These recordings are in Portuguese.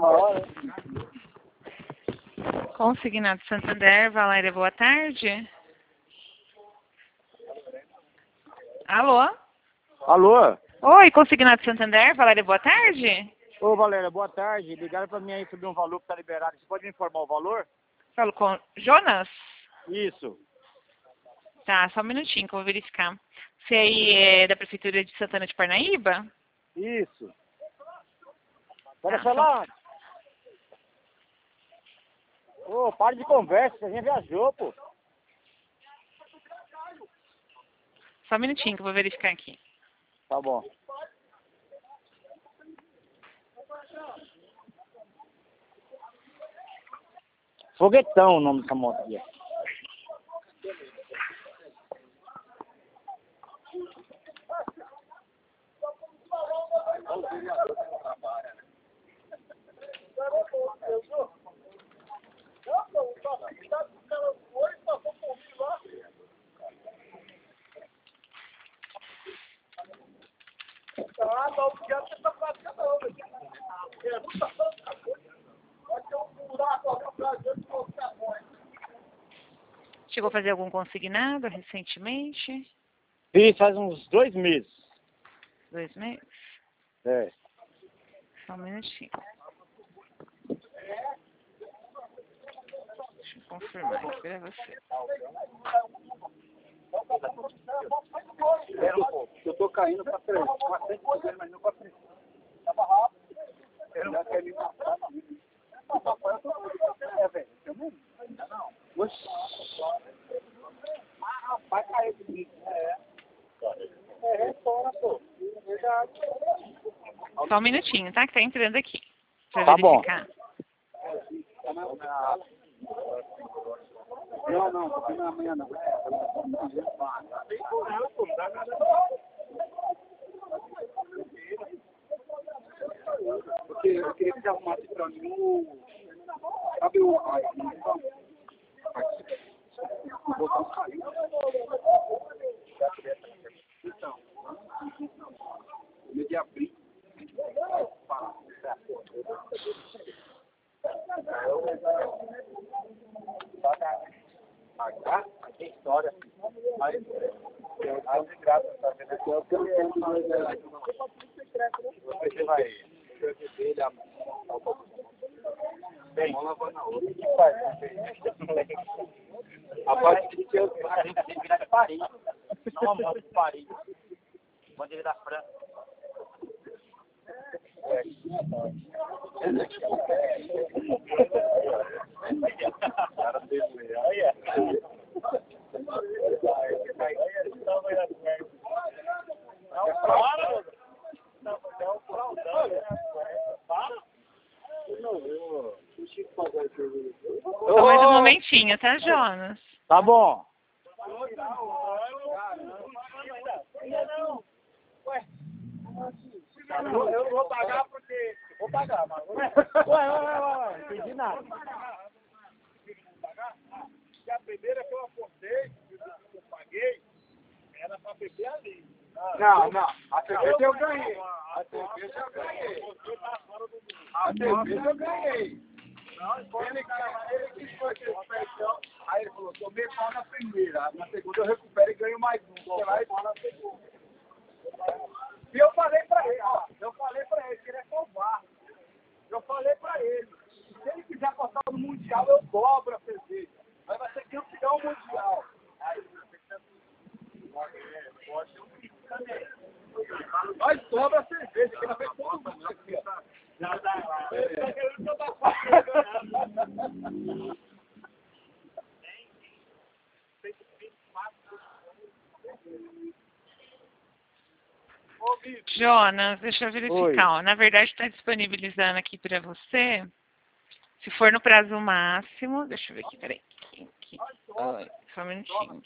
hora. Consignado Santander, Valéria, boa tarde. Alô? Alô? Oi, Consignado Santander, Valéria, boa tarde. Ô, Valéria, boa tarde. Ligaram pra mim aí sobre um valor que tá liberado. Você pode me informar o valor? Falo com Jonas? Isso. Tá, só um minutinho que eu vou verificar. Você aí é da Prefeitura de Santana de Parnaíba? Isso. Pode Tá, falar? Ô, para de conversa, você já viajou, pô. Só um minutinho que eu vou verificar aqui. Tá bom. Foguetão o nome dessa moto aqui. Chegou a fazer algum consignado recentemente? Fiz faz uns 2 meses. 2 meses? É. Só um minutinho. Deixa eu confirmar aqui pra você. Eu tô caindo pra frente. Mas não pra frente. Tava rápido. Eu não quero me matar. É, velho. Não. Oxi. Vai cair comigo. Fora, pô. Verdade. Só um minutinho, tá? Que tá entrando aqui. Pra Tá bom. verificar. Não, porque não é amanhã não. Porque eu queria que você arrumasse pra mim o... Sabe o... O botão caiu. Então, eu ia abrir. Pagar? Tem história. Mas eu de graça, tá vendo? Você vai ele bem, uma lavando a outra. A parte que eu tenho que virar de Paris. Não, uma moto de Paris. Bandeira da França. Cara dele, olha. Só mais um momentinho, tá, Jonas? Tá bom. Eu vou pagar porque... Vou pagar, mas... Ué, não entendi nada. A primeira que eu apostei, que eu paguei, era pra beber ali. Não. A cerveja eu ganhei. A cerveja eu ganhei. A cerveja eu ganhei. Ele quis fazer o feijão. Aí ele falou, tomei pau na primeira. Na segunda eu recupero e ganho mais um. Você vai pau na segunda. E eu falei pra ele, ó. Eu falei pra ele que ele é covarde. Eu falei pra ele. Se ele quiser apostar no Mundial, eu dobro a cerveja. Mas vai ser campeão mundial. Aí, pode ser um pico também. Nós sobra a cerveja, que nós fez todo mundo aqui, ó. Jonas, deixa eu verificar. Oi. Ó. Na verdade, está disponibilizando aqui para você. Se for no prazo máximo, deixa eu ver aqui, peraí. Aqui. Oi, só um minutinho.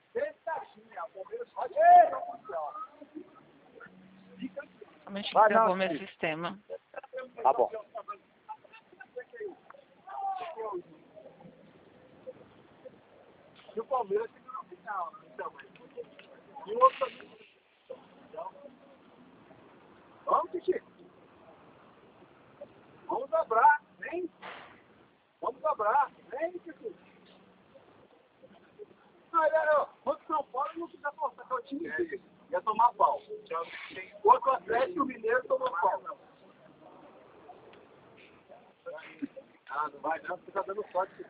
Só um minutinho que travou meu sistema. Tá bom. E o Palmeiras fica no final, então, e o outro também. Vamos, Chico. Vamos dobrar. Contra São Paulo não fica forçando, que é o time dele. Ia tomar pau. Contra o Atlético Mineiro tomou pau. Ah, não vai não, você tá dando sorte.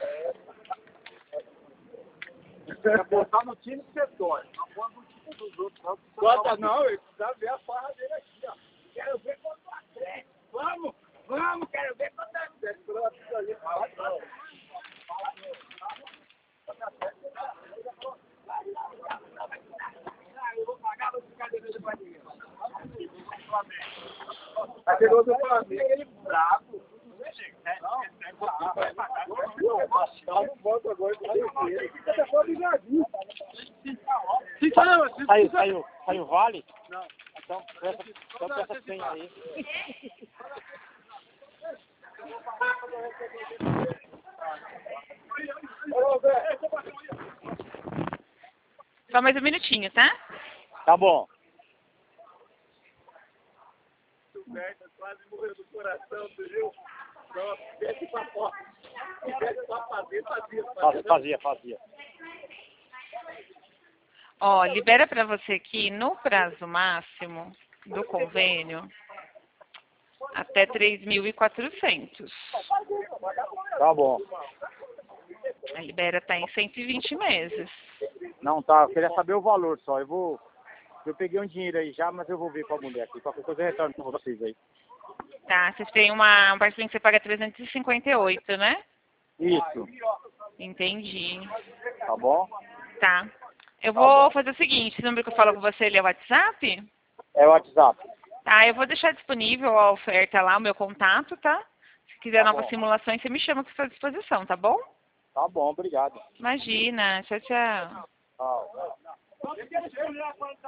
Quer botar no time que você torce. Não bota no time dos outros. Bota não, ele precisa ver a farra dele aqui, ó. Quero ver contra o Atlético. Vamos, quero ver contra o Atlético. Aquele outro Flamengo, ele bravo. Não volta agora. Saiu vale? Não. Então peça senha aí. Só mais um minutinho, tá? Tá bom. Quase morreu do coração, viu? Desce pra fora. Desce pra fazer. Fazia. Ó, libera pra você aqui no prazo máximo do convênio até 3.400. Tá bom. A libera tá em 120 meses. Não, tá. Eu queria saber o valor só. Eu peguei um dinheiro aí já, mas eu vou ver com a mulher aqui. Qualquer coisa eu retorno com vocês aí. Tá, vocês têm uma parcelinha que você paga 358, né? Isso. Entendi. Tá bom? Tá. Eu vou fazer o seguinte, esse número que eu falo com você, ele é o WhatsApp? É o WhatsApp. Tá, eu vou deixar disponível a oferta lá, o meu contato, tá? Se quiser Tá novas bom. simulações, você me chama que estou à disposição, tá bom? Tá bom, obrigado. Imagina. Tchau, tchau. Tchau.